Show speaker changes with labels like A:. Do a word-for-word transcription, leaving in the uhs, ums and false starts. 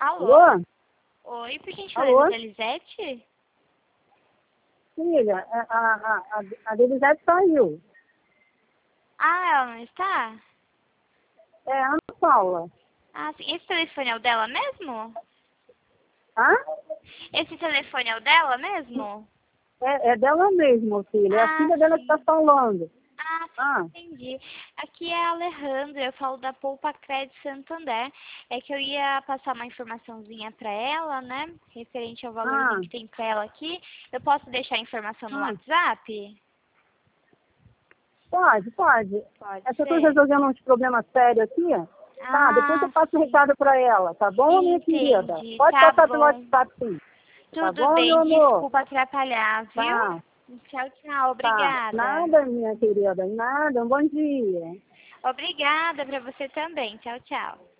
A: Alô?
B: Alô?
A: Oi, por quem
B: Alô?
A: falando da Elisete?
B: Filha, a, a, a, a Delisete saiu.
A: Ah, ela não está?
B: É a Ana Paula.
A: Ah, sim. Esse telefone é o dela mesmo?
B: Hã?
A: Esse telefone é o dela mesmo?
B: É, é dela mesmo, filha. É a
A: Ah,
B: filha dela que
A: sim.
B: está falando.
A: Ah,
B: Ah,
A: sim, entendi. Aqui é a Alejandra, eu falo da Poupa Crédito Santander. É que eu ia passar uma informaçãozinha para ela, né? Referente ao
B: ah,
A: valorzinho que tem para ela aqui. Eu posso deixar a informação no
B: ah.
A: WhatsApp?
B: Pode, pode.
A: Pode
B: É que eu estou
A: ser.
B: resolvendo uns problemas sérios aqui. Tá, depois eu
A: Ah,
B: passo o
A: sim.
B: recado para ela, tá bom, minha querida?
A: Entendi.
B: Pode
A: Tá
B: passar pelo
A: bom.
B: WhatsApp, sim. Tá
A: Tudo
B: bom, meu
A: bem,
B: amor?
A: desculpa atrapalhar, viu?
B: Tá,
A: Tchau, tchau.
B: tá.
A: Obrigada.
B: Nada, minha querida, nada. Um bom dia.
A: Obrigada para você também. Tchau, tchau.